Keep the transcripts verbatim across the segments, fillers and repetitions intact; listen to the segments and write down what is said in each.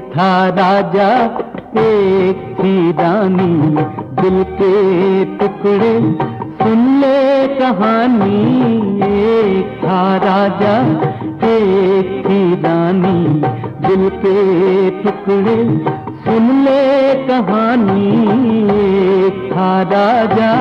था राजा एक थी रानी, दिल के टुकड़े सुन ले कहानी। एक था राजा एक थी रानी, दिल के टुकड़े सुन ले कहानी। एक था राजा।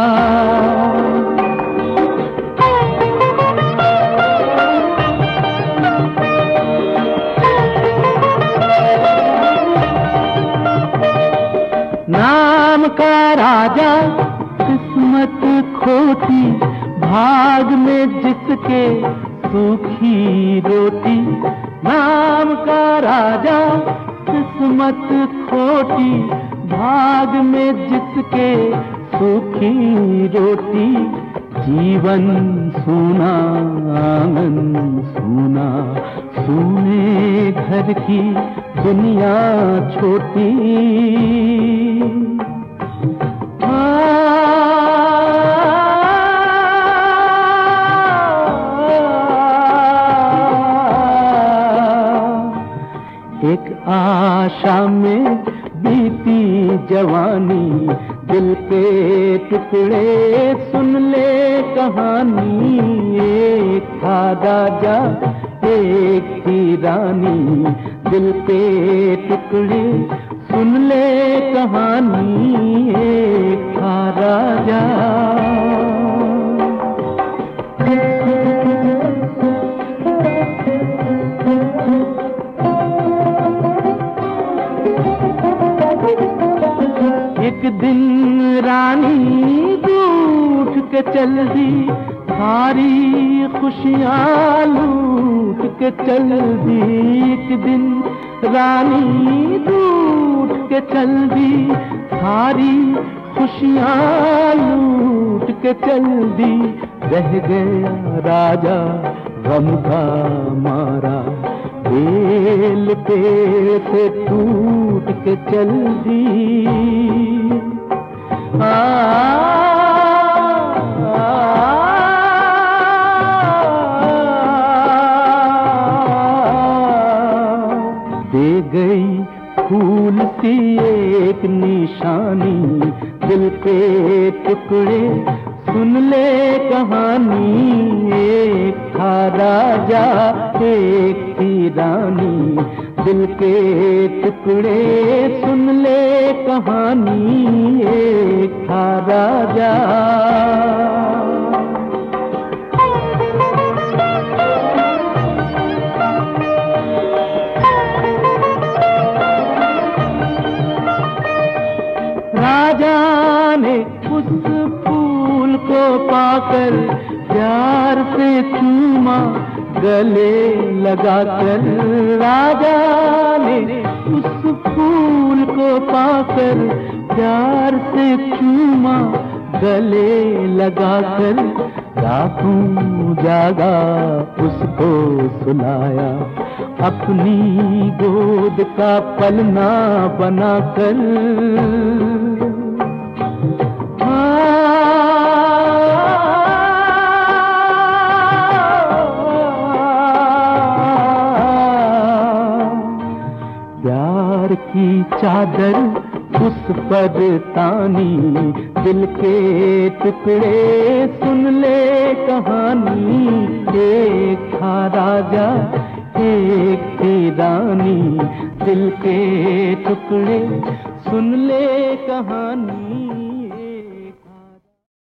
नाम का राजा किस्मत खोटी, भाग में जिसके सूखी रोटी। नाम का राजा किस्मत खोटी, भाग में जिसके सूखी रोटी। जीवन सूना आंगन सूना, सूने घर की दुनिया छोटी। एक आशा में बीती जवानी, दिल के टुकड़े सुन ले कहानी। एक था राजा एक थी रानी, दिल के टुकड़े सुन ले कहानी। एक था राजा। एक दिन रानी रूठ के चल दी, सारी खुशियाँ लूट के चल दी। एक दिन रानी रूठ के चल दी, सारी खुशियाँ लूट के चल दी। रह गया राजा गम का मारा, बेल पेड़ से टूट के चल दी। आ, आ, दे गई फूल सी एक निशानी, दिल के टुकड़े सुन ले कहानी। एक था राजा एक थी रानी, दिल के टुकड़े सुन ले कहानी। एक था राजा। राजा ने उस फूल को पाकर प्यार से चूमा, गले लगाकर। राजा ने उस फूल को पाकर प्यार से चूमा, गले लगाकर। रातों जागा उसको सुलाया, अपनी गोद का पलना बनाकर। प्यार की चादर उस पर तानी, दिल के टुकड़े सुन ले कहानी। एक था राजा एक थी रानी, दिल के टुकड़े सुन ले कहानी।